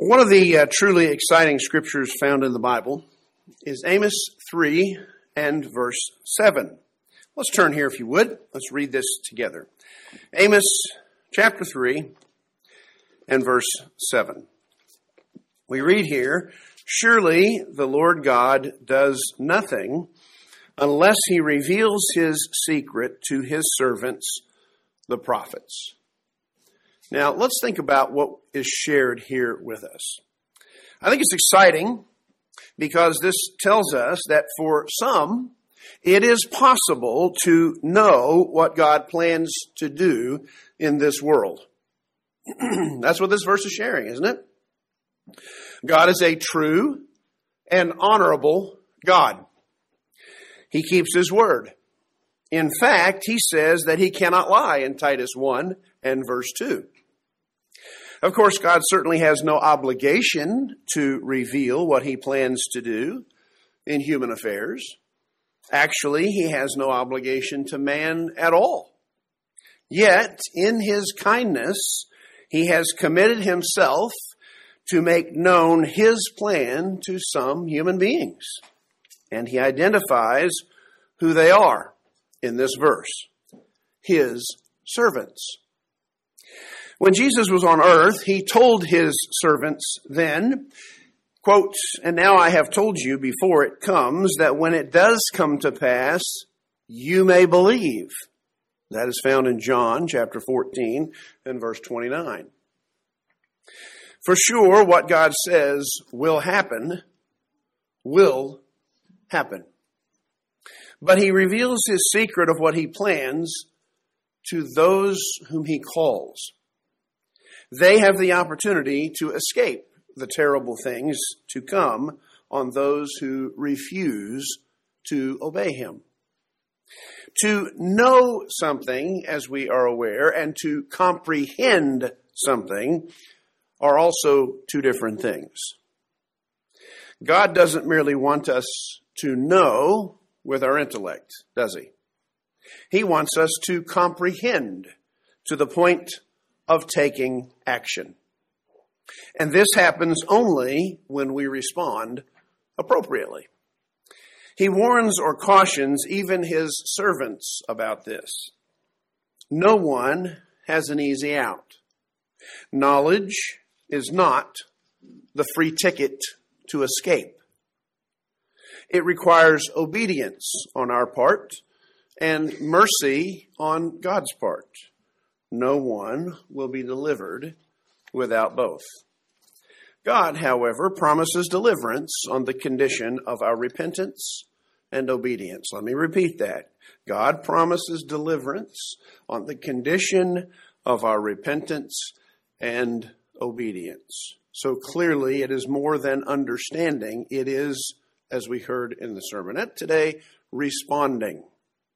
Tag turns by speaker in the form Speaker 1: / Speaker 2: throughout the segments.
Speaker 1: One of the truly exciting scriptures found in the Bible is Amos 3 and verse 7. Let's turn here if you would. Let's read this together. Amos chapter 3 and verse 7. We read here, "Surely the Lord God does nothing unless he reveals his secret to his servants, the prophets." Now, let's think about what is shared here with us. I think it's exciting because this tells us that for some, it is possible to know what God plans to do in this world. That's what this verse is sharing, isn't it? God is a true and honorable God. He keeps his word. In fact, he says that he cannot lie in Titus 1 and verse 2. Of course, God certainly has no obligation to reveal what he plans to do in human affairs. Actually, he has no obligation to man at all. Yet, in his kindness, he has committed himself to make known his plan to some human beings. And he identifies who they are in this verse: his servants. When Jesus was on earth, he told his servants then, quote, "And now I have told you before it comes, that when it does come to pass, you may believe." That is found in John chapter 14 and verse 29. For sure, what God says will happen. But he reveals his secret of what he plans to those whom he calls. They have the opportunity to escape the terrible things to come on those who refuse to obey him. To know something, as we are aware, and to comprehend something are also two different things. God doesn't merely want us to know with our intellect, does he? He wants us to comprehend to the point of taking action. And this happens only when we respond appropriately. He warns or cautions even his servants about this. No one has an easy out. Knowledge is not the free ticket to escape. It requires obedience on our part and mercy on God's part. No one will be delivered without both. God, however, promises deliverance on the condition of our repentance and obedience. Let me repeat that. God promises deliverance on the condition of our repentance and obedience. So clearly, it is more than understanding. It is, as we heard in the sermonette today, responding.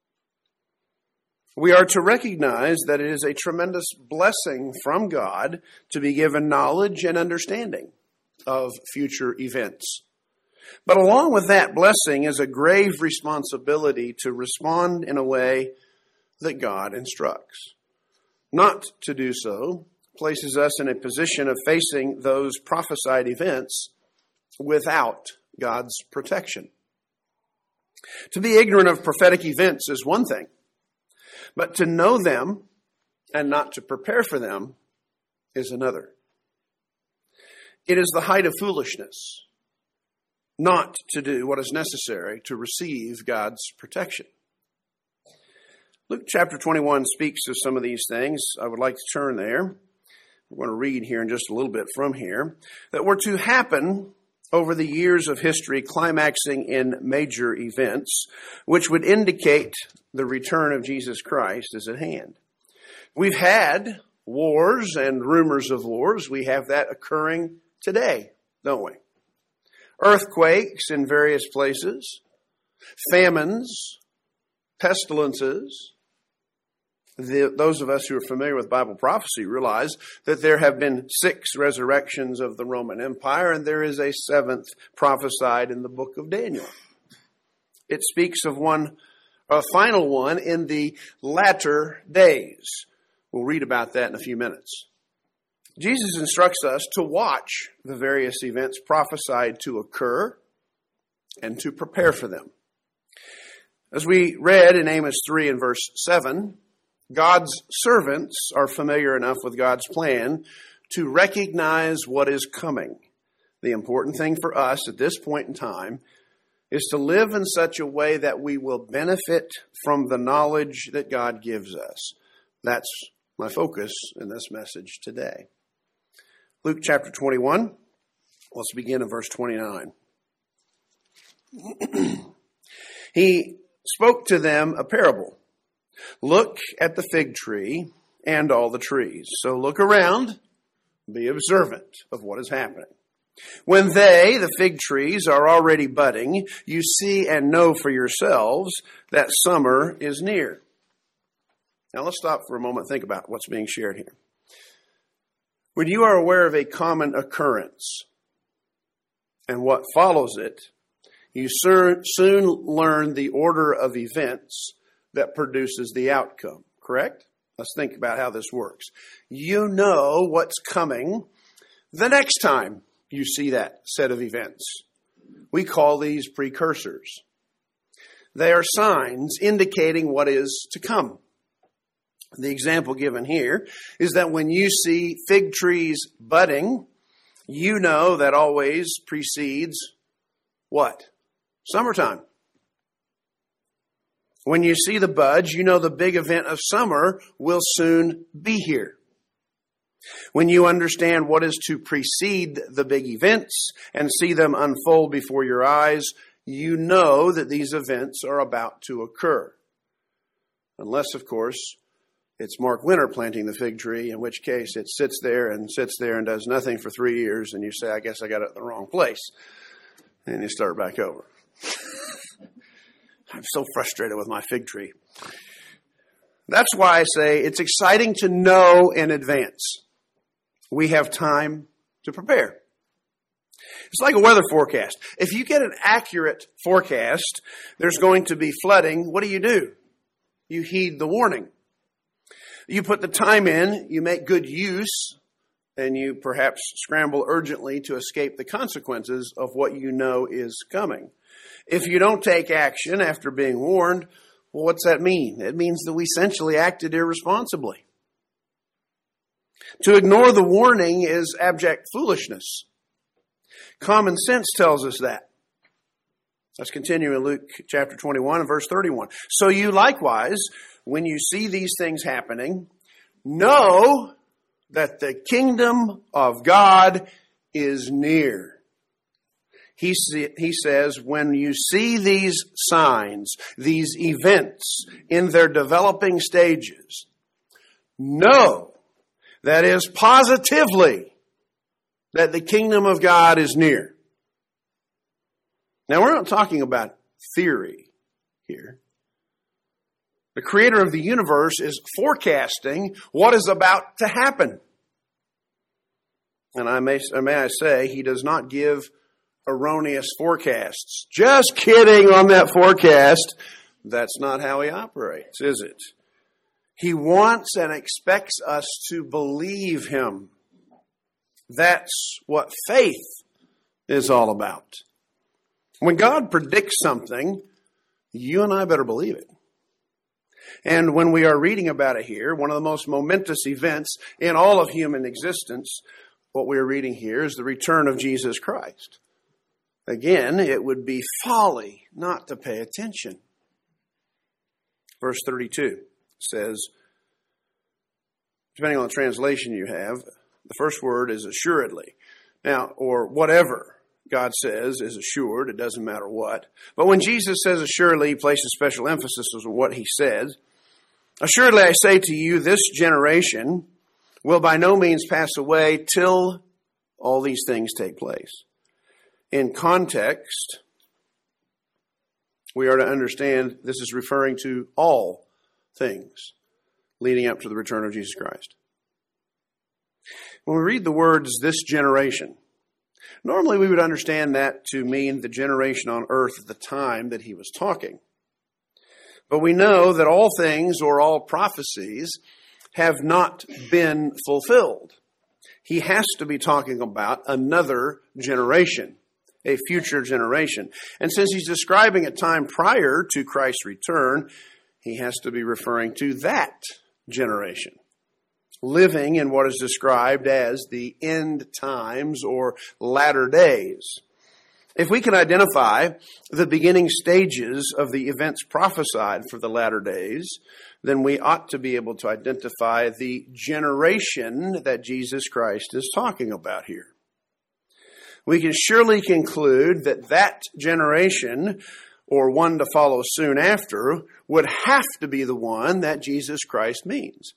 Speaker 1: We are to recognize that it is a tremendous blessing from God to be given knowledge and understanding of future events. But along with that blessing is a grave responsibility to respond in a way that God instructs. Not to do so places us in a position of facing those prophesied events without God's protection. To be ignorant of prophetic events is one thing, but to know them and not to prepare for them is another. It is the height of foolishness not to do what is necessary to receive God's protection. Luke chapter 21 speaks of some of these things. I would like to turn there. We're going to read here in just a little bit from here that were to happen over the years of history, climaxing in major events, which would indicate the return of Jesus Christ is at hand. We've had wars and rumors of wars. We have that occurring today, don't we? Earthquakes in various places, famines, pestilences. Those of us who are familiar with Bible prophecy realize that there have been 6 resurrections of the Roman Empire, and there is a 7th prophesied in the book of Daniel. It speaks of a final one in the latter days. We'll read about that in a few minutes. Jesus instructs us to watch the various events prophesied to occur and to prepare for them. As we read in Amos 3 and verse 7, God's servants are familiar enough with God's plan to recognize what is coming. The important thing for us at this point in time is to live in such a way that we will benefit from the knowledge that God gives us. That's my focus in this message today. Luke chapter 21, let's begin in verse 29. He spoke to them a parable. Look at the fig tree and all the trees. So look around, be observant of what is happening. When they, the fig trees, are already budding, you see and know for yourselves that summer is near. Now let's stop for a moment and think about what's being shared here. When you are aware of a common occurrence and what follows it, you soon learn the order of events that produces the outcome, correct? Let's think about how this works. You know what's coming the next time you see that set of events. We call these precursors. They are signs indicating what is to come. The example given here is that when you see fig trees budding, you know that always precedes what? Summertime. When you see the buds, you know the big event of summer will soon be here. When you understand what is to precede the big events and see them unfold before your eyes, you know that these events are about to occur. Unless, of course, it's Mark Winter planting the fig tree, in which case it sits there and does nothing for 3 years, and you say, I guess I got it in the wrong place. And you start back over. I'm so frustrated with my fig tree. That's why I say it's exciting to know in advance. We have time to prepare. It's like a weather forecast. If you get an accurate forecast, there's going to be flooding. What do? You heed the warning. You put the time in, you make good use, and you perhaps scramble urgently to escape the consequences of what you know is coming. If you don't take action after being warned, well, what's that mean? It means that we essentially acted irresponsibly. To ignore the warning is abject foolishness. Common sense tells us that. Let's continue in Luke chapter 21 and verse 31. So you likewise, when you see these things happening, know that the kingdom of God is near. He says, when you see these signs, these events in their developing stages, know, that is positively, that the kingdom of God is near. Now, we're not talking about theory here. The creator of the universe is forecasting what is about to happen. And may I say, he does not give erroneous forecasts. Just kidding on that forecast. That's not how he operates, is it? He wants and expects us to believe him. That's what faith is all about. When God predicts something, you and I better believe it. And when we are reading about it here, one of the most momentous events in all of human existence, what we are reading here is the return of Jesus Christ. Again, it would be folly not to pay attention. Verse 32 says, depending on the translation you have, the first word is assuredly. Now, or whatever God says is assured, it doesn't matter what. But when Jesus says assuredly, he places special emphasis on what he says. Assuredly, I say to you, this generation will by no means pass away till all these things take place. In context, we are to understand this is referring to all things leading up to the return of Jesus Christ. When we read the words, this generation, normally we would understand that to mean the generation on earth at the time that he was talking. But we know that all things or all prophecies have not been fulfilled. he has to be talking about another generation, a future generation. And since he's describing a time prior to Christ's return, he has to be referring to that generation, living in what is described as the end times or latter days. If we can identify the beginning stages of the events prophesied for the latter days, then we ought to be able to identify the generation that Jesus Christ is talking about here. We can surely conclude that that generation, or one to follow soon after, would have to be the one that Jesus Christ means.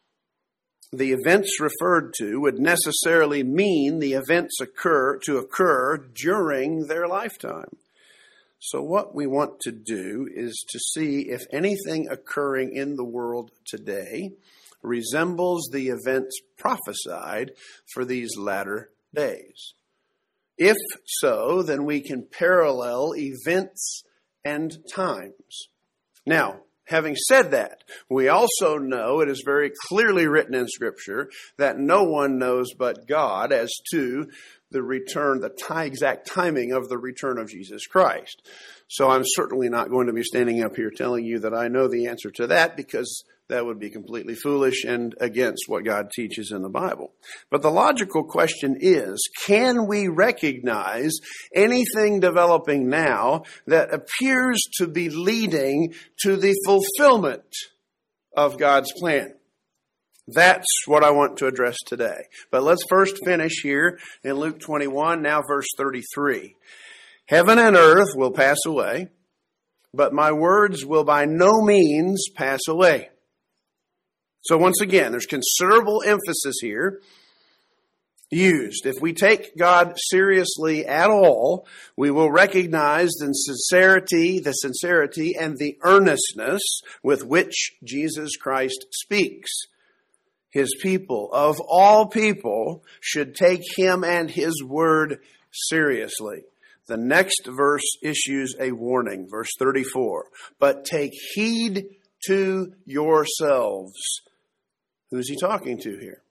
Speaker 1: The events referred to would necessarily mean the events occur during their lifetime. So what we want to do is to see if anything occurring in the world today resembles the events prophesied for these latter days. If so, then we can parallel events and times. Now, having said that, we also know it is very clearly written in Scripture that no one knows but God as to the return, the exact timing of the return of Jesus Christ. So I'm certainly not going to be standing up here telling you that I know the answer to that, because that would be completely foolish and against what God teaches in the Bible. But the logical question is, can we recognize anything developing now that appears to be leading to the fulfillment of God's plan? That's what I want to address today. But let's first finish here in Luke 21, now verse 33. Heaven and earth will pass away, but my words will by no means pass away. So once again, there's considerable emphasis here used. If we take God seriously at all, we will recognize the sincerity and the earnestness with which Jesus Christ speaks. His people, of all people, should take him and his word seriously. The next verse issues a warning, verse 34. But take heed to yourselves. Who's he talking to here?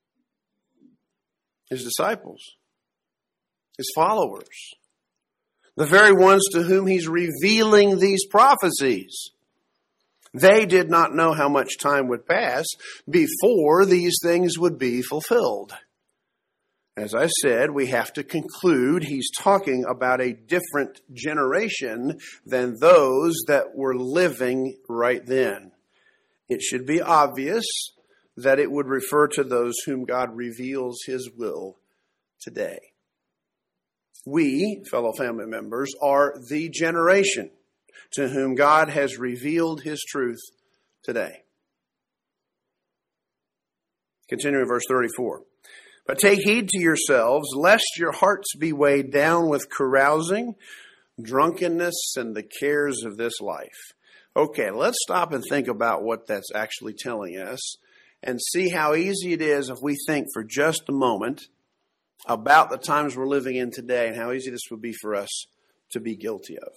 Speaker 1: His disciples, his followers, the very ones to whom he's revealing these prophecies. They did not know how much time would pass before these things would be fulfilled. As I said, we have to conclude he's talking about a different generation than those that were living right then. It should be obvious that it would refer to those whom God reveals his will today. We, fellow family members, are the generation to whom God has revealed his truth today. Continuing verse 34. But take heed to yourselves, lest your hearts be weighed down with carousing, drunkenness, and the cares of this life. Okay, let's stop and think about what that's actually telling us, and see how easy it is if we think for just a moment about the times we're living in today and how easy this would be for us to be guilty of.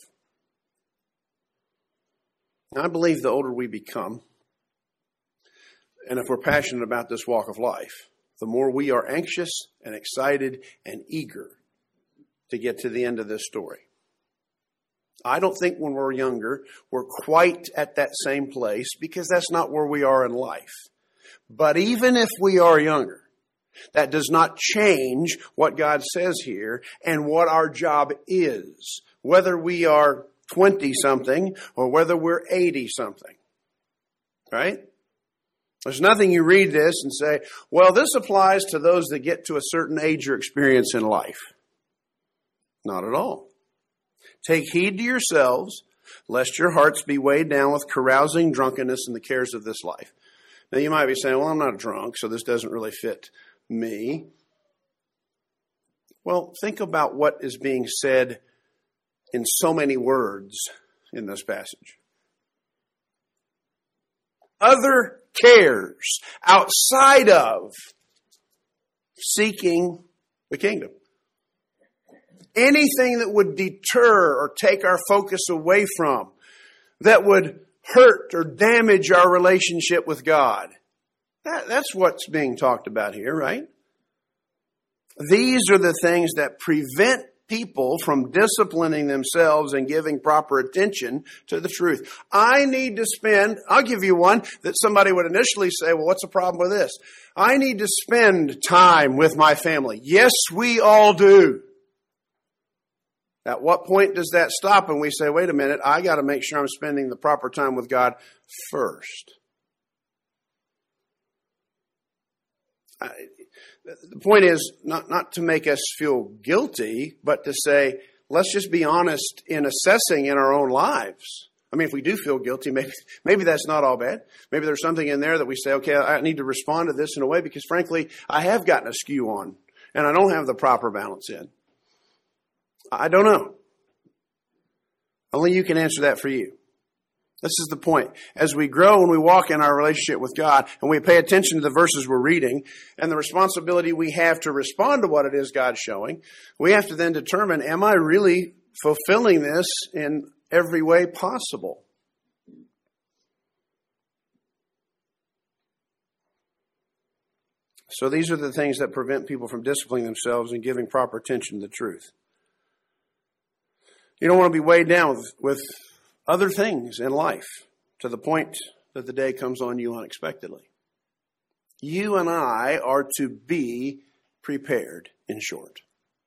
Speaker 1: I believe the older we become, and if we're passionate about this walk of life, the more we are anxious and excited and eager to get to the end of this story. I don't think when we're younger, we're quite at that same place, because that's not where we are in life. But even if we are younger, that does not change what God says here and what our job is, whether we are 20-something or whether we're 80-something. Right? There's nothing you read this and say, well, this applies to those that get to a certain age or experience in life. Not at all. Take heed to yourselves, lest your hearts be weighed down with carousing, drunkenness, and the cares of this life. Now you might be saying, well, I'm not drunk, so this doesn't really fit me. Well, think about what is being said in so many words in this passage. Other cares outside of seeking the kingdom. Anything that would deter or take our focus away from, that would hurt or damage our relationship with God. That's what's being talked about here, right? These are the things that prevent people from disciplining themselves and giving proper attention to the truth. I'll give you one that somebody would initially say, well, what's the problem with this? I need to spend time with my family. Yes, we all do. At what point does that stop and we say, wait a minute, I got to make sure I'm spending the proper time with God first? The point is not to make us feel guilty, but to say, let's just be honest in assessing in our own lives. I mean, if we do feel guilty, maybe that's not all bad. Maybe there's something in there that we say, okay, I need to respond to this in a way because, frankly, I have gotten a skew on and I don't have the proper balance in. I don't know. Only you can answer that for you. This is the point. As we grow and we walk in our relationship with God and we pay attention to the verses we're reading and the responsibility we have to respond to what it is God's showing, we have to then determine, am I really fulfilling this in every way possible? So these are the things that prevent people from disciplining themselves and giving proper attention to the truth. You don't want to be weighed down with other things in life to the point that the day comes on you unexpectedly. You and I are to be prepared, in short.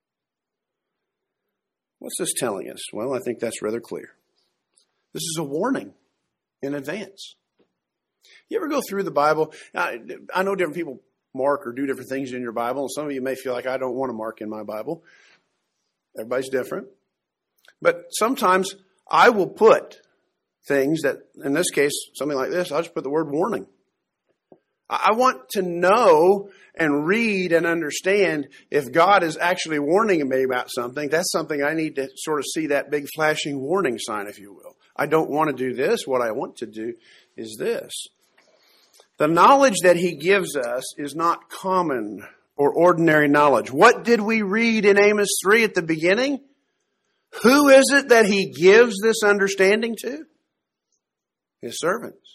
Speaker 1: What's this telling us? Well, I think that's rather clear. This is a warning in advance. You ever go through the Bible? I know different people mark or do different things in your Bible, and some of you may feel like, I don't want to mark in my Bible. Everybody's different. But sometimes I will put things that, in this case, something like this, I'll just put the word warning. I want to know and read and understand if God is actually warning me about something. That's something I need to sort of see that big flashing warning sign, if you will. I don't want to do this. What I want to do is this. The knowledge that he gives us is not common or ordinary knowledge. What did we read in Amos 3 at the beginning? Who is it that he gives this understanding to? His servants.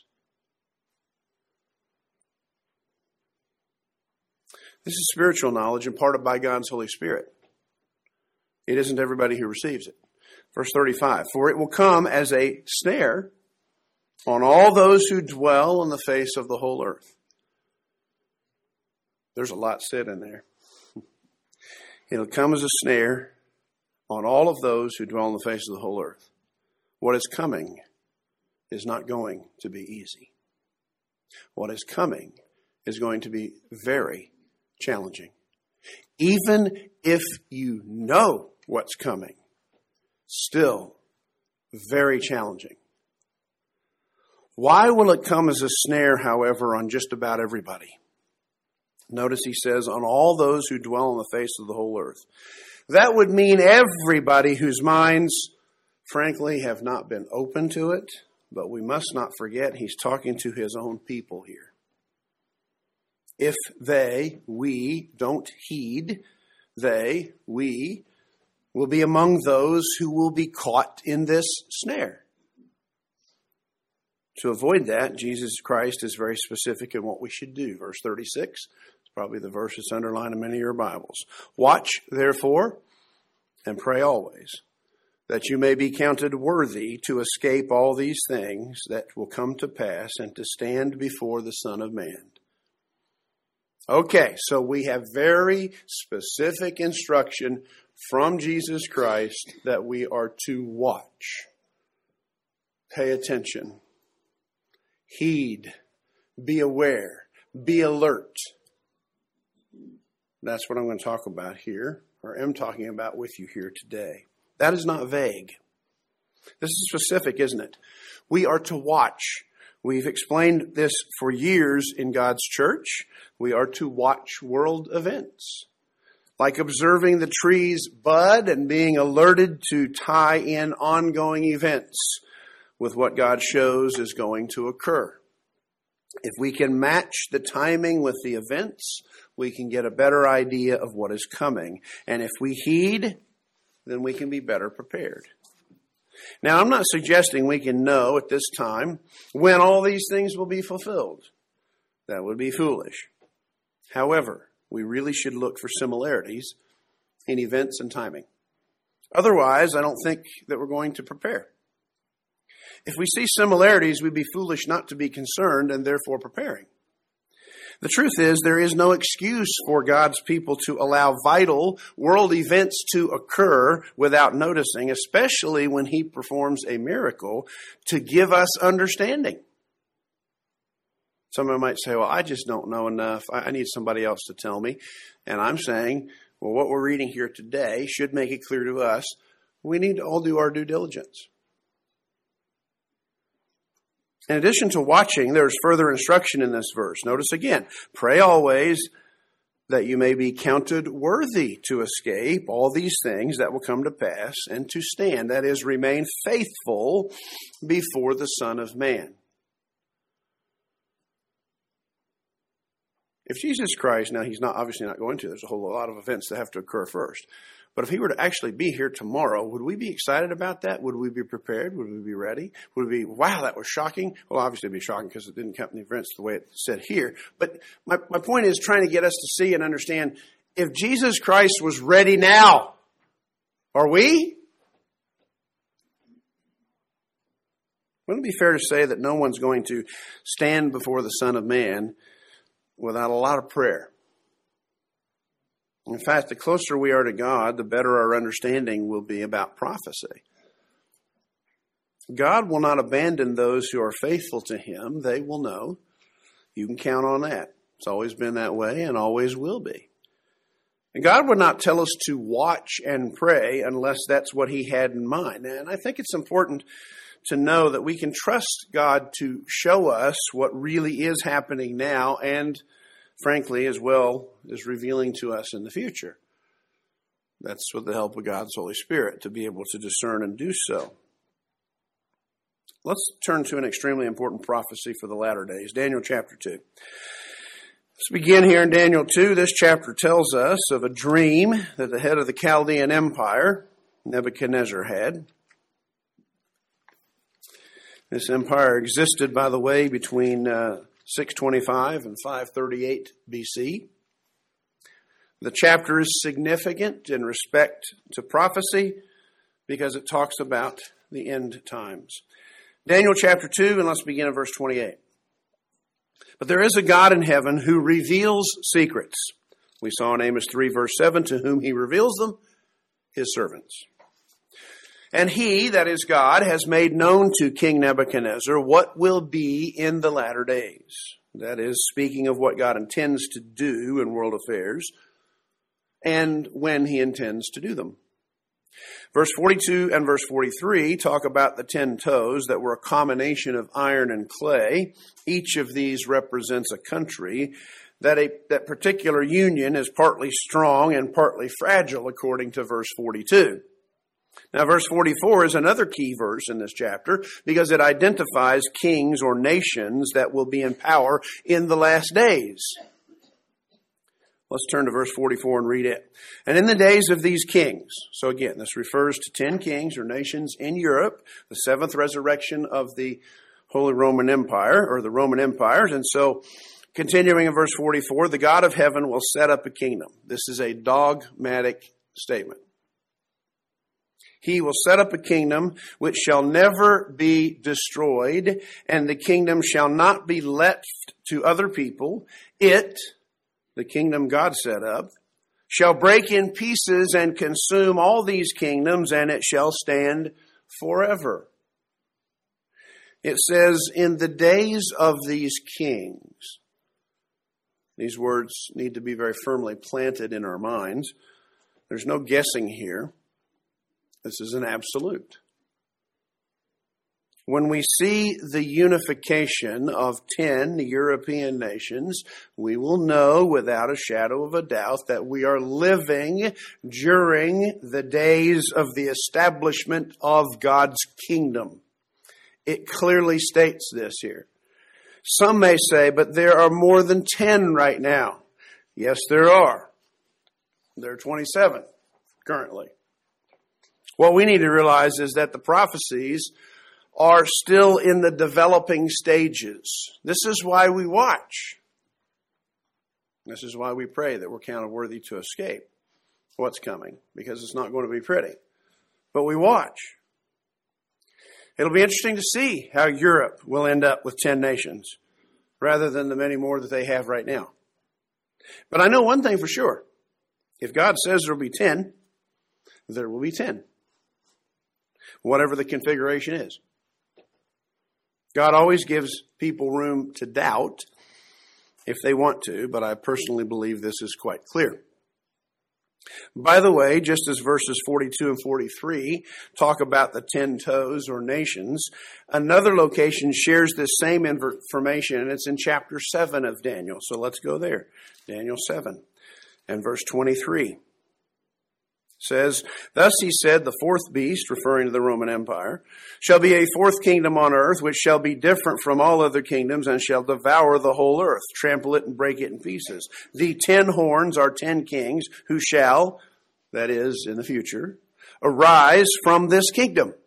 Speaker 1: This is spiritual knowledge imparted by God's Holy Spirit. It isn't everybody who receives it. Verse 35, for it will come as a snare on all those who dwell on the face of the whole earth. There's a lot said in there. It'll come as a snare on all of those who dwell on the face of the whole earth. What is coming is not going to be easy. What is coming is going to be very challenging. Even if you know what's coming, still very challenging. Why will it come as a snare, however, on just about everybody? Notice he says, on all those who dwell on the face of the whole earth. That would mean everybody whose minds, frankly, have not been open to it. But we must not forget he's talking to his own people here. If we don't heed, we will be among those who will be caught in this snare. To avoid that, Jesus Christ is very specific in what we should do. Verse 36, it's probably the verse that's underlined in many of your Bibles. Watch, therefore, and pray always, that you may be counted worthy to escape all these things that will come to pass and to stand before the Son of Man. Okay, so we have very specific instruction from Jesus Christ that we are to watch, pay attention, heed, be aware, be alert. That's what I'm going to talk about here, or am talking about with you here today. That is not vague. This is specific, isn't it? We are to watch. We've explained this for years in God's church. We are to watch world events, like observing the trees bud and being alerted to tie in ongoing events with what God shows is going to occur. If we can match the timing with the events, we can get a better idea of what is coming. And if we heed, then we can be better prepared. Now, I'm not suggesting we can know at this time when all these things will be fulfilled. That would be foolish. However, We really should look for similarities in events and timing. Otherwise, I don't think that we're going to prepare. If we see similarities, we'd be foolish not to be concerned and therefore preparing. The truth is, there is no excuse for God's people to allow vital world events to occur without noticing, especially when He performs a miracle to give us understanding. Someone might say, well, I just don't know enough. I need somebody else to tell me. And I'm saying, well, what we're reading here today should make it clear to us we need to all do our due diligence. In addition to watching, there's further instruction in this verse. Notice again, pray always that you may be counted worthy to escape all these things that will come to pass and to stand, that is, remain faithful before the Son of Man. If Jesus Christ, now He's not obviously not going to, there's a whole lot of events that have to occur first. But if He were to actually be here tomorrow, would we be excited about that? Would we be prepared? Would we be ready? Would we be, wow, that was shocking? Well, obviously it'd be shocking because it didn't count in the events the way it said here. But my point is trying to get us to see and understand, if Jesus Christ was ready now, are we? Wouldn't it be fair to say that no one's going to stand before the Son of Man without a lot of prayer? In fact, the closer we are to God, the better our understanding will be about prophecy. God will not abandon those who are faithful to Him. They will know. You can count on that. It's always been that way and always will be. And God would not tell us to watch and pray unless that's what He had in mind. And I think it's important to know that we can trust God to show us what really is happening now and, frankly, as well as revealing to us in the future. That's with the help of God's Holy Spirit to be able to discern and do so. Let's turn to an extremely important prophecy for the latter days, Daniel chapter 2. Let's begin here in Daniel 2. This chapter tells us of a dream that the head of the Chaldean Empire, Nebuchadnezzar, had. This empire existed, by the way, between 625 and 538 BC. The chapter is significant in respect to prophecy because it talks about the end times. Daniel chapter 2, and let's begin at verse 28. But there is a God in heaven who reveals secrets. We saw in Amos 3, verse 7, to whom He reveals them, His servants. And He, that is God, has made known to King Nebuchadnezzar what will be in the latter days. That is, speaking of what God intends to do in world affairs and when He intends to do them. Verse 42 and verse 43 talk about the 10 toes that were a combination of iron and clay. Each of these represents a country. That particular union is partly strong and partly fragile, according to verse 42. Now, verse 44 is another key verse in this chapter because it identifies kings or nations that will be in power in the last days. Let's turn to verse 44 and read it. And in the days of these kings, so again, this refers to 10 kings or nations in Europe, the seventh resurrection of the Holy Roman Empire, or the Roman empires. And so, continuing in verse 44, the God of heaven will set up a kingdom. This is a dogmatic statement. He will set up a kingdom which shall never be destroyed, and the kingdom shall not be left to other people. It, the kingdom God set up, shall break in pieces and consume all these kingdoms, and it shall stand forever. It says, in the days of these kings. These words need to be very firmly planted in our minds. There's no guessing here. This is an absolute. When we see the unification of 10 European nations, we will know without a shadow of a doubt that we are living during the days of the establishment of God's kingdom. It clearly states this here. Some may say, but there are more than 10 right now. Yes, there are. There are 27 currently. What we need to realize is that the prophecies are still in the developing stages. This is why we watch. This is why we pray that we're counted worthy to escape what's coming, because it's not going to be pretty. But we watch. It'll be interesting to see how Europe will end up with 10 nations rather than the many more that they have right now. But I know one thing for sure. If God says there will be 10, there will be 10. Whatever the configuration is. God always gives people room to doubt if they want to, but I personally believe this is quite clear. By the way, just as verses 42 and 43 talk about the 10 toes or nations, another location shares this same information, and it's in chapter 7 of Daniel. So let's go there. Daniel 7 and verse 23 says, "Thus he said, the fourth beast," referring to the Roman Empire, "shall be a fourth kingdom on earth, which shall be different from all other kingdoms, and shall devour the whole earth, trample it and break it in pieces. The 10 horns are 10 kings who shall," that is, in the future, "arise from this kingdom."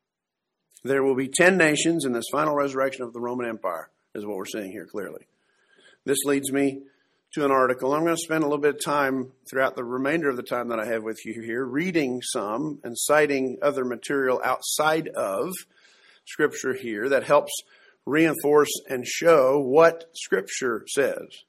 Speaker 1: There will be 10 nations in this final resurrection of the Roman Empire, is what we're seeing here clearly. This leads me to an article. I'm going to spend a little bit of time throughout the remainder of the time that I have with you here reading some and citing other material outside of Scripture here that helps reinforce and show what Scripture says.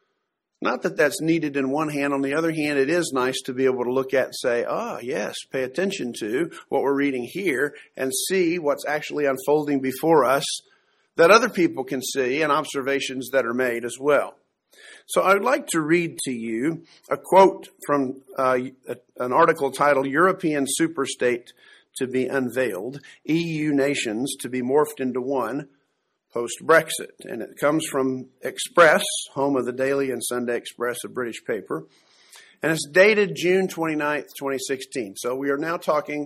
Speaker 1: Not that that's needed in one hand. On the other hand, it is nice to be able to look at and say, yes, pay attention to what we're reading here and see what's actually unfolding before us that other people can see and observations that are made as well. So I would like to read to you a quote from an article titled "European Superstate to be Unveiled, EU Nations to be Morphed into One Post-Brexit." And it comes from Express, home of the Daily and Sunday Express, a British paper. And it's dated June 29th, 2016. So we are now talking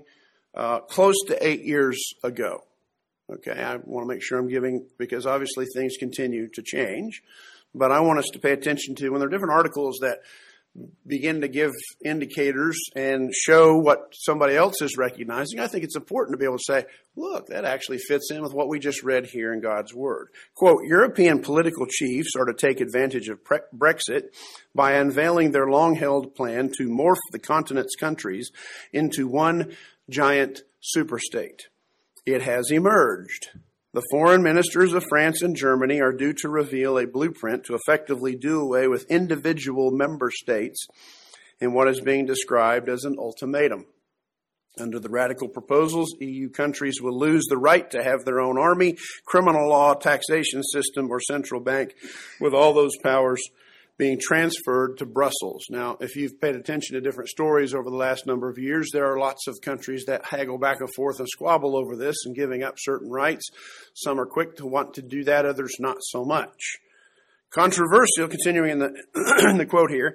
Speaker 1: close to 8 years ago. Okay, I want to make sure I'm giving, because obviously things continue to change. But I want us to pay attention to when there are different articles that begin to give indicators and show what somebody else is recognizing. I think it's important to be able to say, look, that actually fits in with what we just read here in God's Word. Quote, "European political chiefs are to take advantage of Brexit by unveiling their long-held plan to morph the continent's countries into one giant superstate. It has emerged. The foreign ministers of France and Germany are due to reveal a blueprint to effectively do away with individual member states in what is being described as an ultimatum. Under the radical proposals, EU countries will lose the right to have their own army, criminal law, taxation system, or central bank, with all those powers being transferred to Brussels." Now, if you've paid attention to different stories over the last number of years, there are lots of countries that haggle back and forth and squabble over this and giving up certain rights. Some are quick to want to do that, others not so much. Controversial, continuing in the quote here,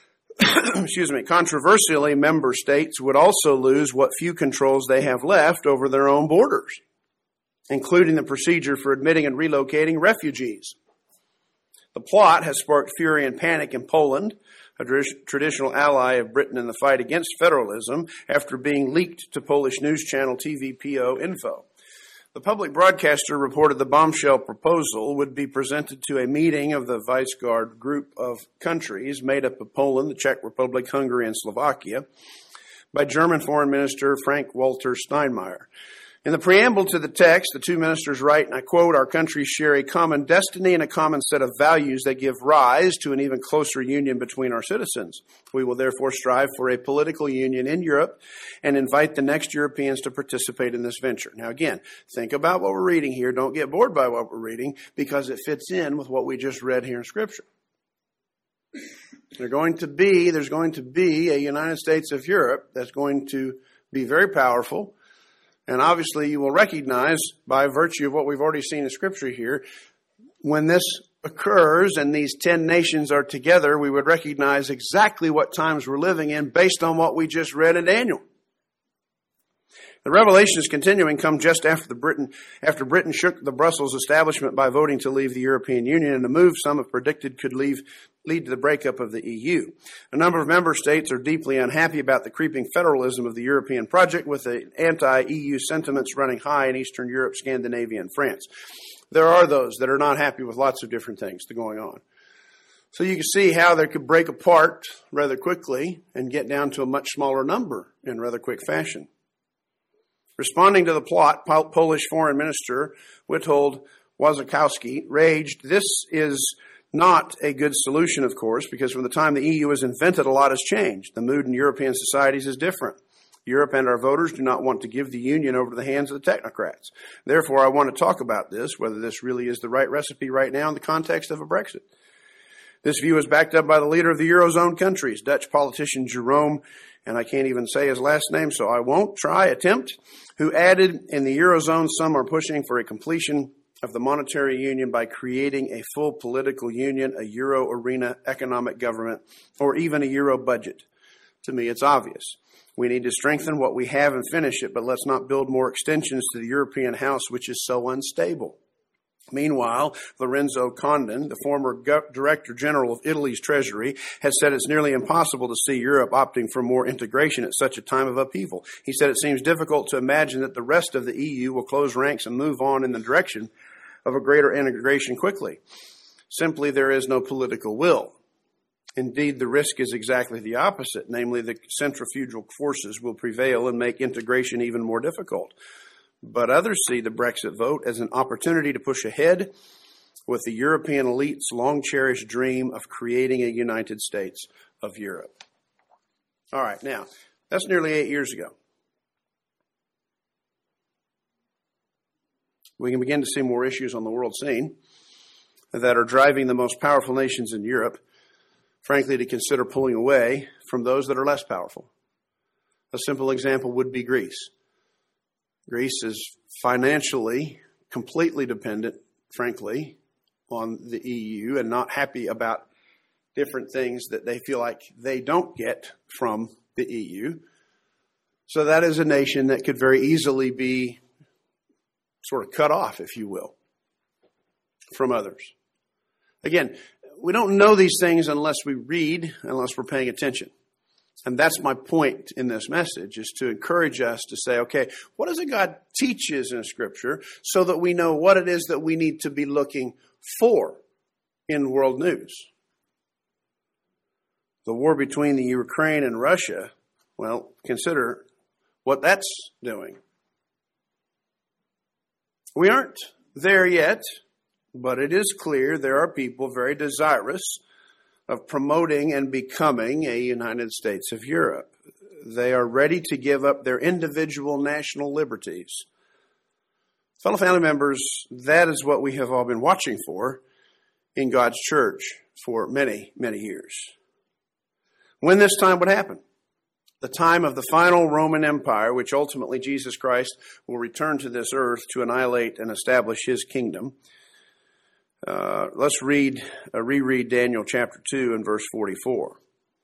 Speaker 1: "Controversially, member states would also lose what few controls they have left over their own borders, including the procedure for admitting and relocating refugees. The plot has sparked fury and panic in Poland, a traditional ally of Britain in the fight against federalism, after being leaked to Polish news channel TVPO Info. The public broadcaster reported the bombshell proposal would be presented to a meeting of the Visegrad group of countries made up of Poland, the Czech Republic, Hungary, and Slovakia by German Foreign Minister Frank-Walter Steinmeier. In the preamble to the text, the two ministers write, and I quote, "Our countries share a common destiny and a common set of values that give rise to an even closer union between our citizens. We will therefore strive for a political union in Europe and invite the next Europeans to participate in this venture." Now again, think about what we're reading here. Don't get bored by what we're reading, because it fits in with what we just read here in Scripture. There's going to be a United States of Europe that's going to be very powerful. And obviously you will recognize, by virtue of what we've already seen in Scripture here, when this occurs and these 10 nations are together, we would recognize exactly what times we're living in based on what we just read in Daniel. The revelation is continuing, come just after Britain shook the Brussels establishment by voting to leave the European Union, in a move some have predicted could lead to the breakup of the EU. A number of member states are deeply unhappy about the creeping federalism of the European project, with the anti-EU sentiments running high in Eastern Europe, Scandinavia, and France. There are those that are not happy with lots of different things going on. So you can see how they could break apart rather quickly and get down to a much smaller number in rather quick fashion. Responding to the plot, Polish Foreign Minister Witold Waszkowski raged, "This is not a good solution, of course, because from the time the EU was invented, a lot has changed. The mood in European societies is different. Europe and our voters do not want to give the Union over to the hands of the technocrats. Therefore, I want to talk about this, whether this really is the right recipe right now in the context of a Brexit. This view is backed up by the leader of the Eurozone countries, Dutch politician Jerome, and I can't even say his last name, so I won't attempt, who added, in the Eurozone, some are pushing for a completion of the monetary union by creating a full political union, a Euro arena economic government, or even a Euro budget. To me, it's obvious. We need to strengthen what we have and finish it, but let's not build more extensions to the European house, which is so unstable." Meanwhile, Lorenzo Condon, the former Director General of Italy's Treasury, has said it's nearly impossible to see Europe opting for more integration at such a time of upheaval. He said it seems difficult to imagine that the rest of the EU will close ranks and move on in the direction of a greater integration quickly. Simply, there is no political will. Indeed, the risk is exactly the opposite, namely the centrifugal forces will prevail and make integration even more difficult. But others see the Brexit vote as an opportunity to push ahead with the European elite's long-cherished dream of creating a United States of Europe. All right, now, that's nearly 8 years ago. We can begin to see more issues on the world scene that are driving the most powerful nations in Europe, frankly, to consider pulling away from those that are less powerful. A simple example would be Greece. Greece is financially completely dependent, frankly, on the EU and not happy about different things that they feel like they don't get from the EU. So that is a nation that could very easily be sort of cut off, if you will, from others. Again, we don't know these things unless we read, unless we're paying attention. And that's my point in this message, is to encourage us to say, okay, what does it God teaches in Scripture so that we know what it is that we need to be looking for in world news? The war between the Ukraine and Russia, well, consider what that's doing. We aren't there yet, but it is clear there are people very desirous of promoting and becoming a United States of Europe. They are ready to give up their individual national liberties. Fellow family members, that is what we have all been watching for in God's church for many, many years. When this time would happen, the time of the final Roman Empire, which ultimately Jesus Christ will return to this earth to annihilate and establish his kingdom. Let's reread Daniel chapter 2 and verse 44.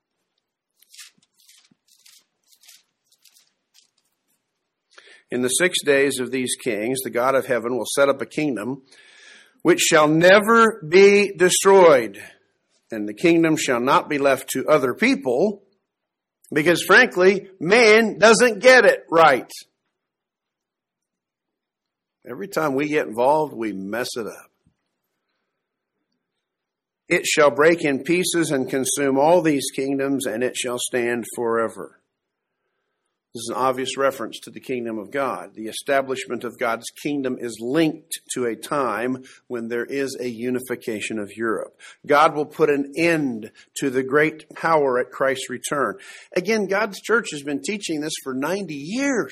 Speaker 1: In the 6 days of these kings, the God of heaven will set up a kingdom which shall never be destroyed, and the kingdom shall not be left to other people, because frankly, man doesn't get it right. Every time we get involved, we mess it up. It shall break in pieces and consume all these kingdoms, and it shall stand forever. This is an obvious reference to the kingdom of God. The establishment of God's kingdom is linked to a time when there is a unification of Europe. God will put an end to the great power at Christ's return. Again, God's church has been teaching this for 90 years.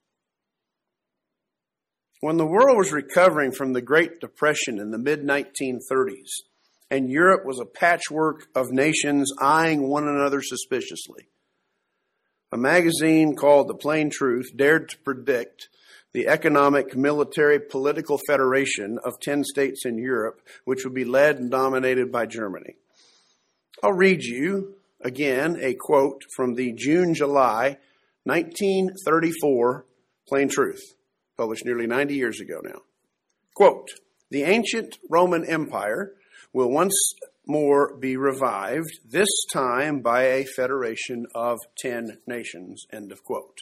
Speaker 1: When the world was recovering from the Great Depression in the mid-1930s, and Europe was a patchwork of nations eyeing one another suspiciously, a magazine called The Plain Truth dared to predict the economic, military, political federation of 10 states in Europe, which would be led and dominated by Germany. I'll read you, again, a quote from the June-July 1934 Plain Truth, published nearly 90 years ago now. Quote, "The ancient Roman Empire will once more be revived, this time by a federation of 10 nations," end of quote.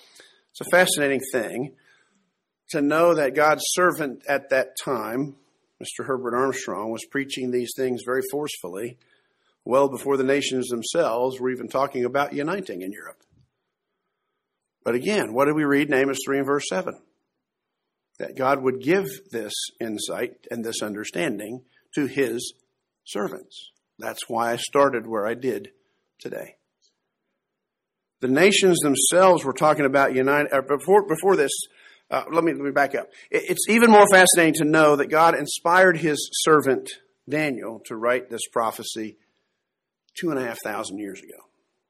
Speaker 1: It's a fascinating thing to know that God's servant at that time Mr. Herbert Armstrong, was preaching these things very forcefully well before the nations themselves were even talking about uniting in Europe. But again, what did we read in Amos 3 and verse 7? That God would give this insight and this understanding to his servants. That's why I started where I did today. The nations themselves were talking about uniting. Before this, let me back up. It's even more fascinating to know that God inspired his servant Daniel to write this prophecy 2,500 years ago.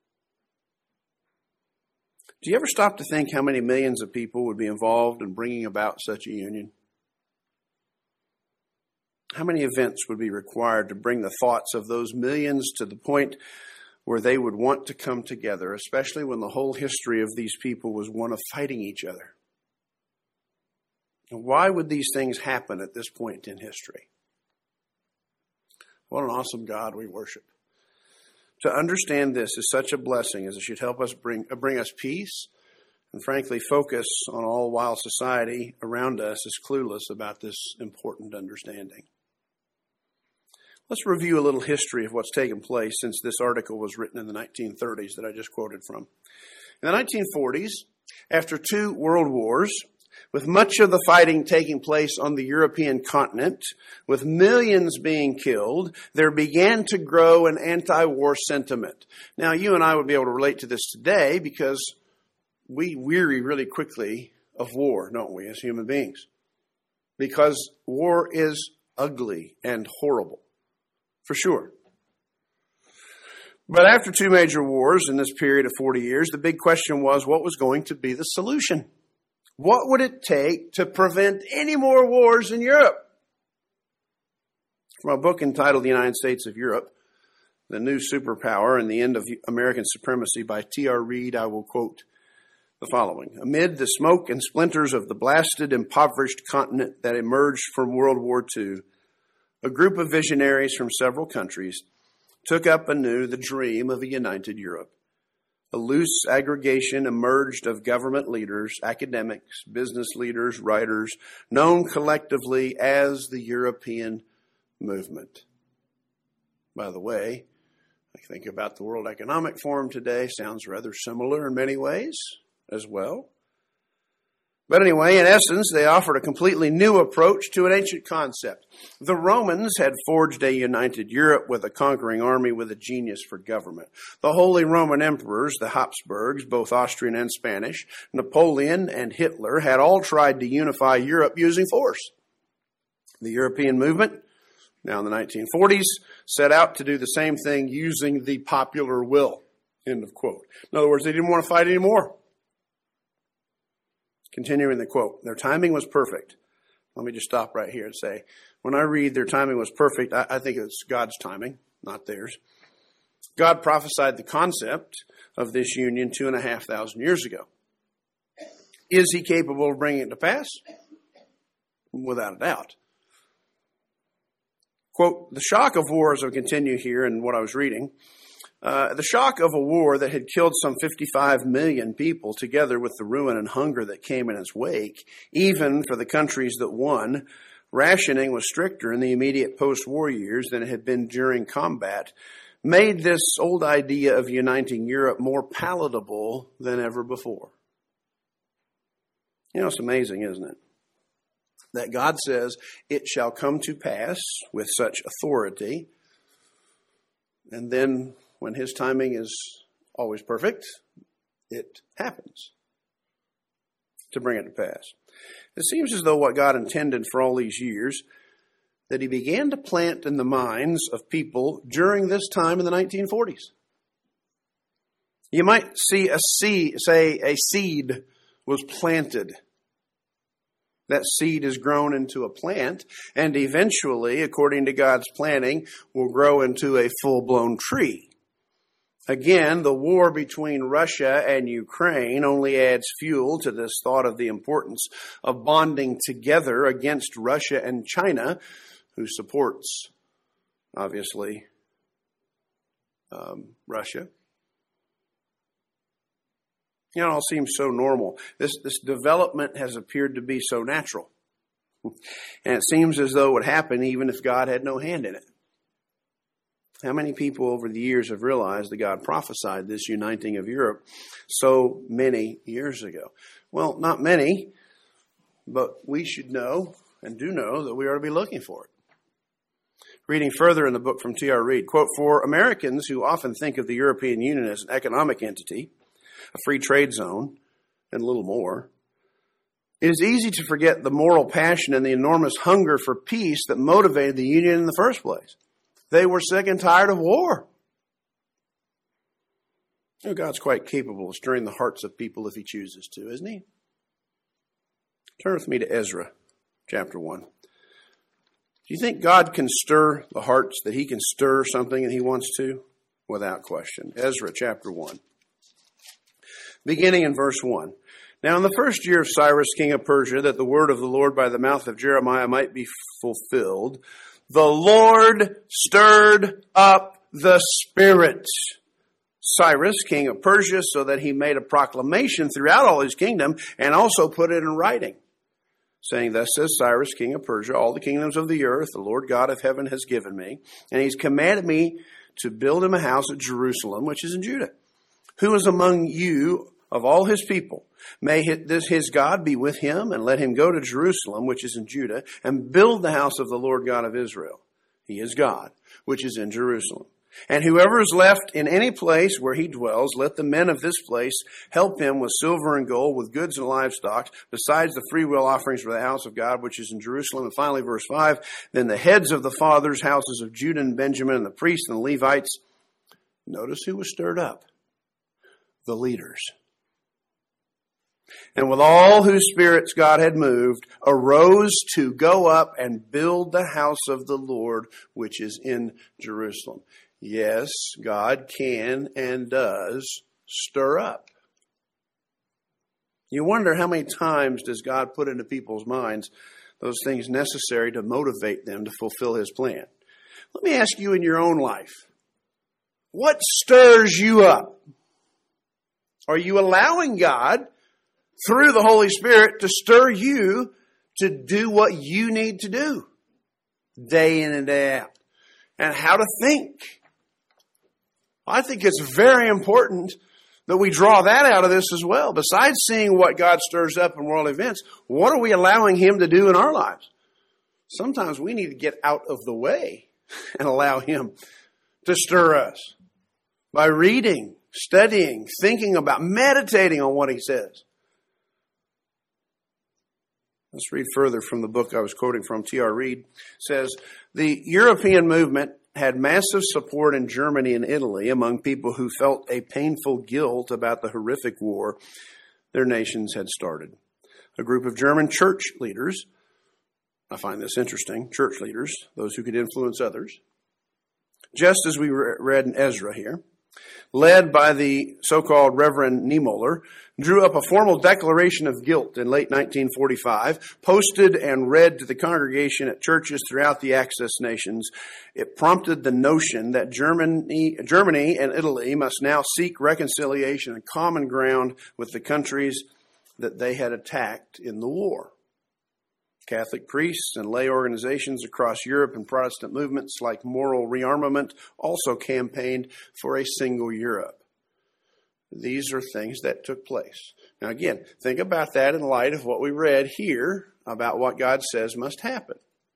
Speaker 1: Do you ever stop to think how many millions of people would be involved in bringing about such a union? How many events would be required to bring the thoughts of those millions to the point where they would want to come together, especially when the whole history of these people was one of fighting each other? And why would these things happen at this point in history? What an awesome God we worship. To understand this is such a blessing, as it should help us bring us peace and, frankly, focus on all while society around us is clueless about this important understanding. Let's review a little history of what's taken place since this article was written in the 1930s that I just quoted from. In the 1940s, after 2 world wars, with much of the fighting taking place on the European continent, with millions being killed, there began to grow an anti-war sentiment. Now, you and I would be able to relate to this today because we weary really quickly of war, don't we, as human beings? Because war is ugly and horrible, for sure. But after 2 major wars in this period of 40 years, the big question was, what was going to be the solution? What would it take to prevent any more wars in Europe? From a book entitled The United States of Europe, The New Superpower and the End of American Supremacy by T.R. Reid, I will quote the following. Amid the smoke and splinters of the blasted, impoverished continent that emerged from World War II, a group of visionaries from several countries took up anew the dream of a united Europe. A loose aggregation emerged of government leaders, academics, business leaders, writers, known collectively as the European movement. By the way, I think about the World Economic Forum today. Sounds rather similar in many ways as well. But anyway, in essence, they offered a completely new approach to an ancient concept. The Romans had forged a united Europe with a conquering army with a genius for government. The Holy Roman Emperors, the Habsburgs, both Austrian and Spanish, Napoleon and Hitler had all tried to unify Europe using force. The European movement, now in the 1940s, set out to do the same thing using the popular will. End of quote. In other words, they didn't want to fight anymore. Continuing the quote, their timing was perfect. Let me just stop right here and say, when I read their timing was perfect, I think it's God's timing, not theirs. God prophesied the concept of this union 2,500 years ago. Is he capable of bringing it to pass? Without a doubt. Quote, the shock of war, as I continue here in what I was reading, the shock of a war that had killed some 55 million people, together with the ruin and hunger that came in its wake, even for the countries that won, rationing was stricter in the immediate post-war years than it had been during combat, made this old idea of uniting Europe more palatable than ever before. You know, it's amazing, isn't it? That God says, it shall come to pass with such authority, and then when his timing is always perfect, it happens to bring it to pass. It seems as though what God intended for all these years, that he began to plant in the minds of people during this time in the 1940s. You might see a seed was planted. That seed is grown into a plant, and eventually, according to God's planning, will grow into a full-blown tree. Again, the war between Russia and Ukraine only adds fuel to this thought of the importance of bonding together against Russia and China, who supports, obviously, Russia. You know, it all seems so normal. This development has appeared to be so natural. And it seems as though it would happen even if God had no hand in it. How many people over the years have realized that God prophesied this uniting of Europe so many years ago? Well, not many, but we should know and do know that we ought to be looking for it. Reading further in the book from T.R. Reid, quote, "For Americans who often think of the European Union as an economic entity, a free trade zone, and little more, it is easy to forget the moral passion and the enormous hunger for peace that motivated the Union in the first place. They were sick and tired of war." You know, God's quite capable of stirring the hearts of people if he chooses to, isn't he? Turn with me to Ezra, chapter 1. Do you think God can stir the hearts, that he can stir something that he wants to? Without question. Ezra, chapter 1. Beginning in verse 1. "Now in the first year of Cyrus, king of Persia, that the word of the Lord by the mouth of Jeremiah might be fulfilled, the Lord stirred up the spirit Cyrus, king of Persia, so that he made a proclamation throughout all his kingdom and also put it in writing, saying, Thus says Cyrus, king of Persia, all the kingdoms of the earth the Lord God of heaven has given me, and he's commanded me to build him a house at Jerusalem, which is in Judah. Who is among you of all his people? May his God be with him, and let him go to Jerusalem, which is in Judah, and build the house of the Lord God of Israel. He is God, which is in Jerusalem. And whoever is left in any place where he dwells, let the men of this place help him with silver and gold, with goods and livestock, besides the freewill offerings for the house of God, which is in Jerusalem. And finally, verse 5, Then the heads of the fathers' houses of Judah and Benjamin, and the priests and the Levites, notice who was stirred up? The leaders. And with all whose spirits God had moved, arose to go up and build the house of the Lord, which is in Jerusalem. Yes, God can and does stir up. You wonder how many times does God put into people's minds those things necessary to motivate them to fulfill his plan. Let me ask you in your own life, what stirs you up? Are you allowing God, through the Holy Spirit, to stir you to do what you need to do day in and day out? And how to think. I think it's very important that we draw that out of this as well. Besides seeing what God stirs up in world events, what are we allowing him to do in our lives? Sometimes we need to get out of the way and allow him to stir us by reading, studying, thinking about, meditating on what he says. Let's read further from the book I was quoting from. T.R. Reid says, the European movement had massive support in Germany and Italy among people who felt a painful guilt about the horrific war their nations had started. A group of German church leaders, I find this interesting, church leaders, those who could influence others, just as we read in Ezra here, led by the so-called Reverend Niemöller, drew up a formal declaration of guilt in late 1945, posted and read to the congregation at churches throughout the Axis nations. It prompted the notion that Germany and Italy must now seek reconciliation and common ground with the countries that they had attacked in the war. Catholic priests and lay organizations across Europe and Protestant movements like Moral Rearmament also campaigned for a single Europe. These are things that took place. Now again, think about that in light of what we read here about what God says must happen.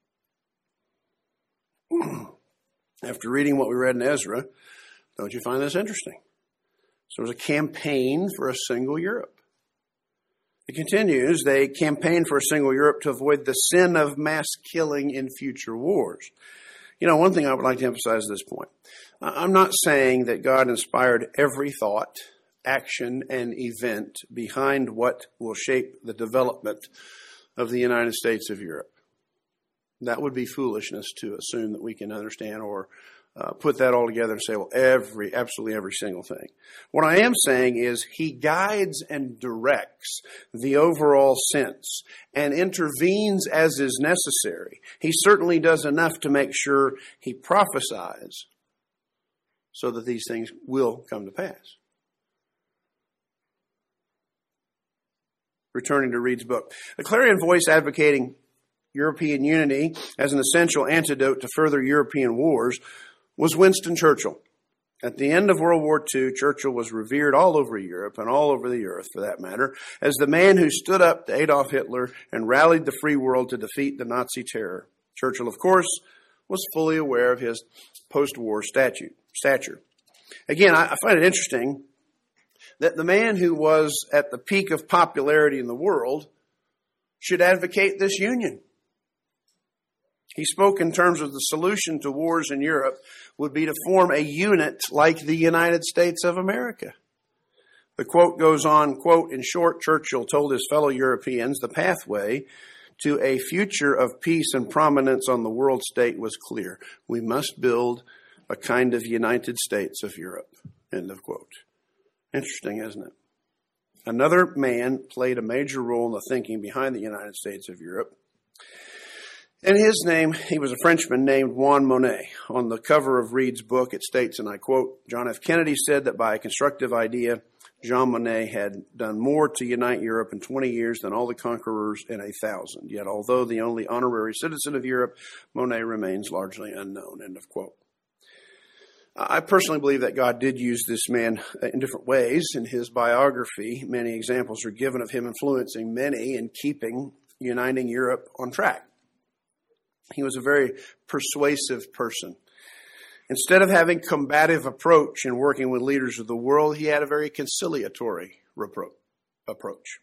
Speaker 1: After reading what we read in Ezra, don't you find this interesting? So there's a campaign for a single Europe. It continues, they campaigned for a single Europe to avoid the sin of mass killing in future wars. You know, one thing I would like to emphasize at this point. I'm not saying that God inspired every thought, action, and event behind what will shape the development of the United States of Europe. That would be foolishness to assume that we can understand or put that all together and say, well, absolutely every single thing. What I am saying is he guides and directs the overall sense and intervenes as is necessary. He certainly does enough to make sure he prophesies so that these things will come to pass. Returning to Reid's book. A clarion voice advocating European unity as an essential antidote to further European wars was Winston Churchill. At the end of World War II, Churchill was revered all over Europe and all over the earth, for that matter, as the man who stood up to Adolf Hitler and rallied the free world to defeat the Nazi terror. Churchill, of course, was fully aware of his post-war stature. Again, I find it interesting that the man who was at the peak of popularity in the world should advocate this union. He spoke in terms of the solution to wars in Europe would be to form a unit like the United States of America. The quote goes on, quote, "In short, Churchill told his fellow Europeans the pathway to a future of peace and prominence on the world state was clear. We must build a kind of United States of Europe." End of quote. Interesting, isn't it? Another man played a major role in the thinking behind the United States of Europe. And his name, he was a Frenchman named Juan Monnet. On the cover of Reed's book, it states, and I quote, "John F. Kennedy said that by a constructive idea, Jean Monnet had done more to unite Europe in 20 years than all the conquerors in 1,000. Yet, although the only honorary citizen of Europe, Monnet remains largely unknown." End of quote. I personally believe that God did use this man in different ways. In his biography, many examples are given of him influencing many and keeping uniting Europe on track. He was a very persuasive person. Instead of having a combative approach in working with leaders of the world, he had a very conciliatory approach.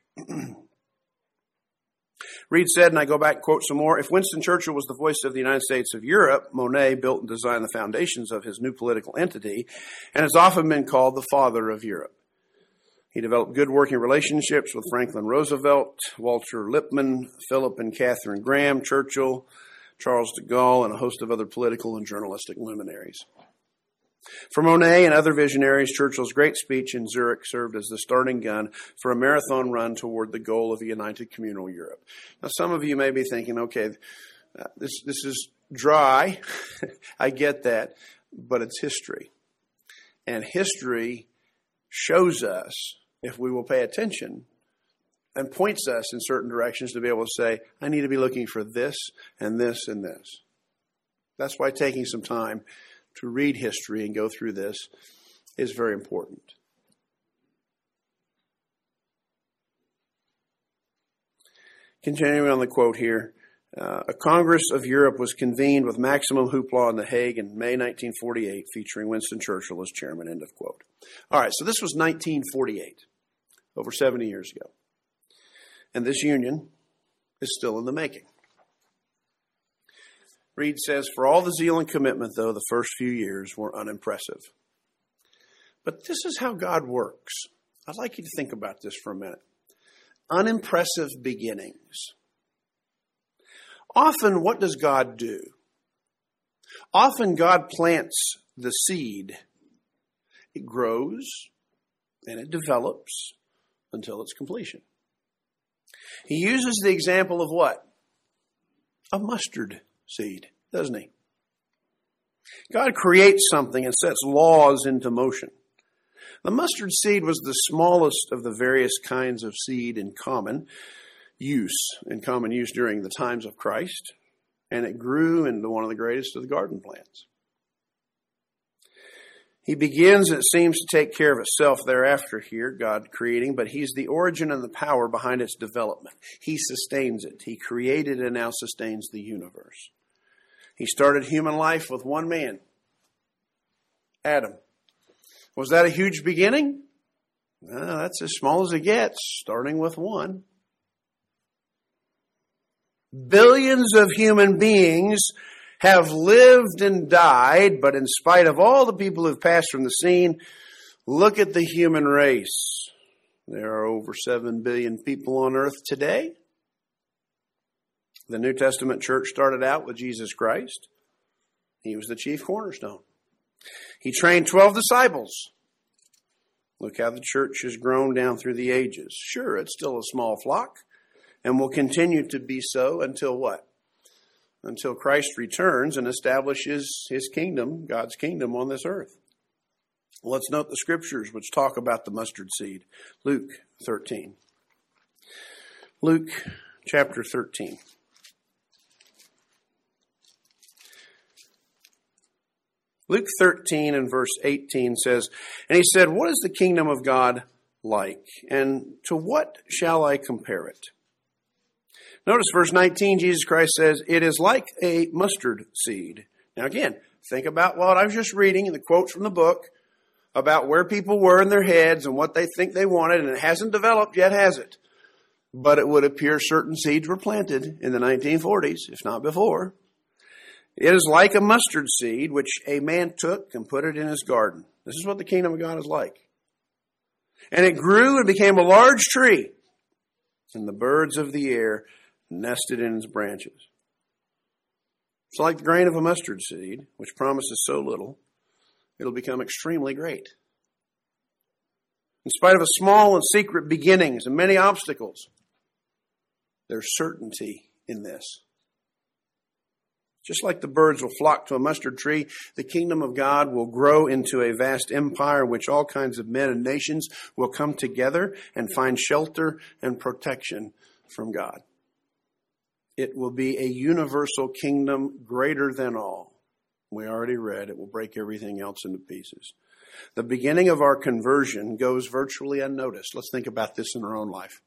Speaker 1: Reed said, and I go back and quote some more, "If Winston Churchill was the voice of the United States of Europe, Monnet built and designed the foundations of his new political entity and has often been called the father of Europe. He developed good working relationships with Franklin Roosevelt, Walter Lippmann, Philip and Catherine Graham, Churchill, Charles de Gaulle, and a host of other political and journalistic luminaries." For Monnet and other visionaries, Churchill's great speech in Zurich served as the starting gun for a marathon run toward the goal of a united communal Europe. Now, some of you may be thinking, okay, this is dry. I get that, but it's history. And history shows us, if we will pay attention, and points us in certain directions to be able to say, I need to be looking for this and this and this. That's why taking some time to read history and go through this is very important. Continuing on the quote here, a Congress of Europe was convened with maximum hoopla in The Hague in May 1948, featuring Winston Churchill as chairman, end of quote. All right, so this was 1948, over 70 years ago. And this union is still in the making. Reed says, "For all the zeal and commitment, though, the first few years were unimpressive." But this is how God works. I'd like you to think about this for a minute. Unimpressive beginnings. Often, what does God do? Often, God plants the seed. It grows and it develops until its completion. He uses the example of what? A mustard seed, doesn't he? God creates something and sets laws into motion. The mustard seed was the smallest of the various kinds of seed in common use during the times of Christ, and it grew into one of the greatest of the garden plants. He begins, it seems, to take care of itself thereafter here, God creating, but he's the origin and the power behind its development. He sustains it. He created and now sustains the universe. He started human life with one man, Adam. Was that a huge beginning? No, that's as small as it gets, starting with one. Billions of human beings have lived and died, but in spite of all the people who've passed from the scene, look at the human race. There are over 7 billion people on earth today. The New Testament church started out with Jesus Christ. He was the chief cornerstone. He trained 12 disciples. Look how the church has grown down through the ages. Sure, it's still a small flock and will continue to be so until what? Until Christ returns and establishes his kingdom, God's kingdom on this earth. Let's note the scriptures which talk about the mustard seed. Luke 13. Luke chapter 13. Luke 13 and verse 18 says, "And he said, what is the kingdom of God like? And to what shall I compare it?" Notice verse 19, Jesus Christ says, "It is like a mustard seed." Now again, think about what I was just reading in the quotes from the book about where people were in their heads and what they think they wanted, and it hasn't developed yet, has it? But it would appear certain seeds were planted in the 1940s, if not before. It is like a mustard seed, which a man took and put it in his garden. This is what the kingdom of God is like. And it grew and became a large tree, and the birds of the air nested in its branches. It's like the grain of a mustard seed, which promises so little, it'll become extremely great. In spite of a small and secret beginnings and many obstacles, there's certainty in this. Just like the birds will flock to a mustard tree, the kingdom of God will grow into a vast empire in which all kinds of men and nations will come together and find shelter and protection from God. It will be a universal kingdom greater than all. We already read it will break everything else into pieces. The beginning of our conversion goes virtually unnoticed. Let's think about this in our own life.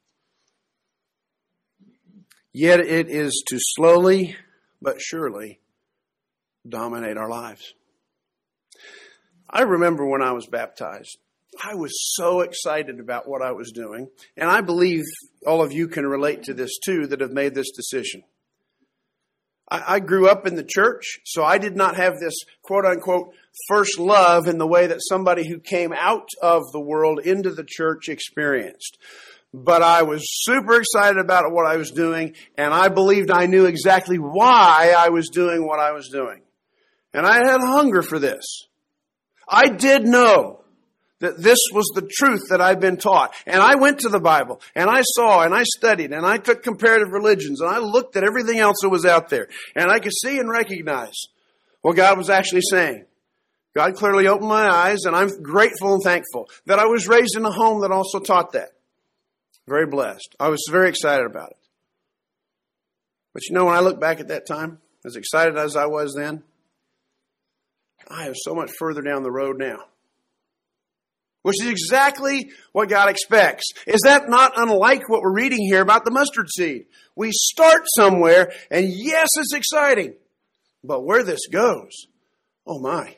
Speaker 1: Yet it is to slowly but surely dominate our lives. I remember when I was baptized, I was so excited about what I was doing. And I believe all of you can relate to this too that have made this decision. I grew up in the church, so I did not have this quote unquote first love in the way that somebody who came out of the world into the church experienced. But I was super excited about what I was doing, and I believed I knew exactly why I was doing what I was doing. And I had a hunger for this. I did know that this was the truth that I'd been taught. And I went to the Bible, and I saw, and I studied, and I took comparative religions, and I looked at everything else that was out there. And I could see and recognize what God was actually saying. God clearly opened my eyes, and I'm grateful and thankful that I was raised in a home that also taught that. Very blessed. I was very excited about it. But you know, when I look back at that time, as excited as I was then, I am so much further down the road now. Which is exactly what God expects. Is that not unlike what we're reading here about the mustard seed? We start somewhere, and yes, it's exciting. But where this goes, oh my.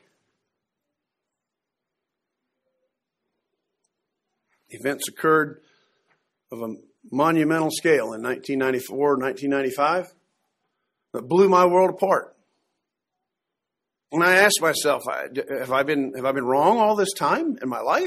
Speaker 1: Events occurred of a monumental scale in 1994, 1995 that blew my world apart. And I asked myself, have I been wrong all this time in my life?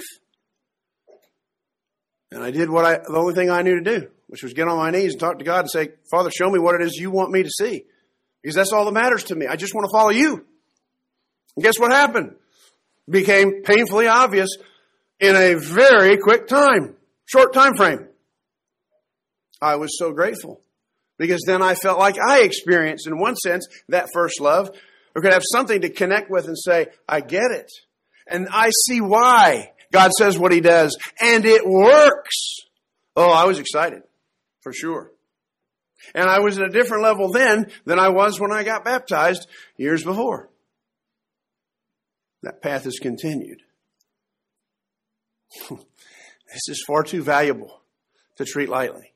Speaker 1: And I did the only thing I knew to do, which was get on my knees and talk to God and say, Father, show me what it is you want me to see. Because that's all that matters to me. I just want to follow you. And guess what happened? It became painfully obvious in a very quick time, short time frame. I was so grateful because then I felt like I experienced, in one sense, that first love. We could have something to connect with and say, I get it. And I see why God says what He does. And it works. Oh, I was excited, for sure. And I was at a different level then than I was when I got baptized years before. That path has continued. This is far too valuable to treat lightly.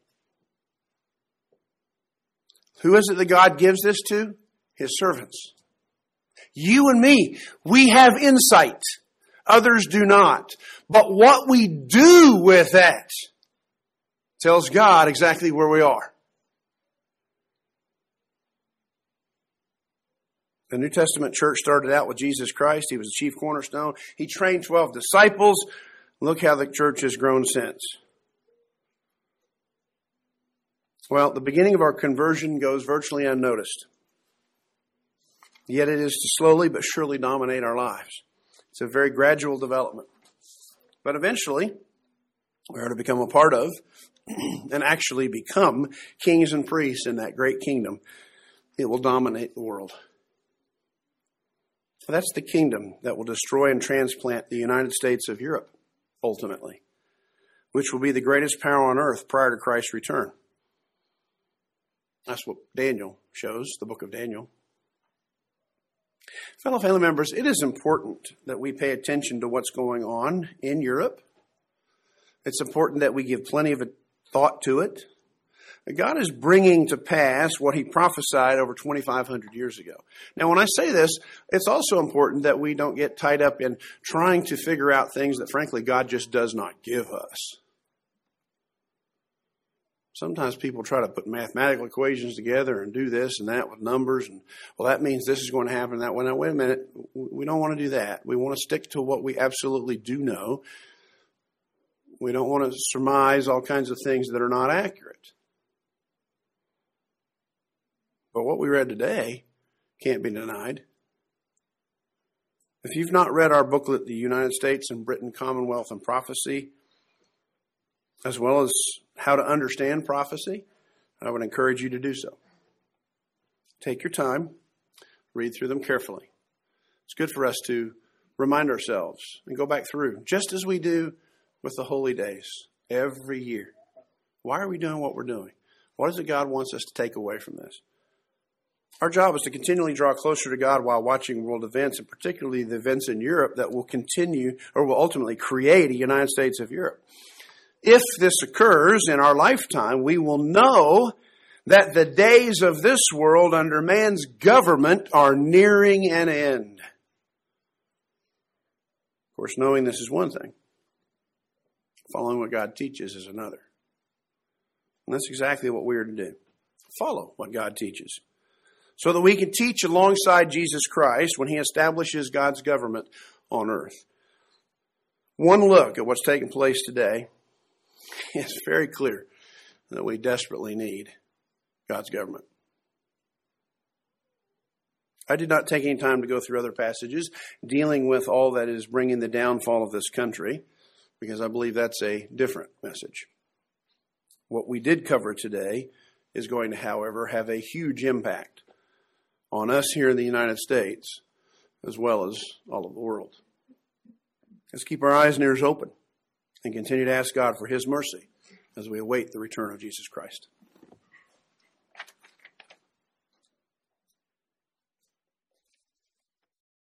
Speaker 1: Who is it that God gives this to? His servants. You and me, we have insight. Others do not. But what we do with that tells God exactly where we are. The New Testament church started out with Jesus Christ. He was the chief cornerstone. He trained 12 disciples. Look how the church has grown since. Well, the beginning of our conversion goes virtually unnoticed. Yet it is to slowly but surely dominate our lives. It's a very gradual development. But eventually, we are to become a part of and actually become kings and priests in that great kingdom. It will dominate the world. That's the kingdom that will destroy and transplant the United States of Europe, ultimately, which will be the greatest power on earth prior to Christ's return. That's what Daniel shows, the book of Daniel. Fellow family members, it is important that we pay attention to what's going on in Europe. It's important that we give plenty of thought to it. God is bringing to pass what he prophesied over 2,500 years ago. Now, when I say this, it's also important that we don't get tied up in trying to figure out things that, frankly, God just does not give us. Sometimes people try to put mathematical equations together and do this and that with numbers. And, well, that means this is going to happen that way. Now, wait a minute. We don't want to do that. We want to stick to what we absolutely do know. We don't want to surmise all kinds of things that are not accurate. But what we read today can't be denied. If you've not read our booklet, The United States and Britain, Commonwealth and Prophecy, as well as How to Understand Prophecy, I would encourage you to do so. Take your time, read through them carefully. It's good for us to remind ourselves and go back through, just as we do with the holy days every year. Why are we doing what we're doing? What is it God wants us to take away from this? Our job is to continually draw closer to God while watching world events, and particularly the events in Europe that will continue or will ultimately create a United States of Europe. If this occurs in our lifetime, we will know that the days of this world under man's government are nearing an end. Of course, knowing this is one thing. Following what God teaches is another. And that's exactly what we are to do. Follow what God teaches, so that we can teach alongside Jesus Christ when he establishes God's government on earth. One look at what's taking place today is very clear that we desperately need God's government. I did not take any time to go through other passages dealing with all that is bringing the downfall of this country, because I believe that's a different message. What we did cover today is going to, however, have a huge impact on us here in the United States, as well as all of the world. Let's keep our eyes and ears open and continue to ask God for his mercy as we await the return of Jesus Christ.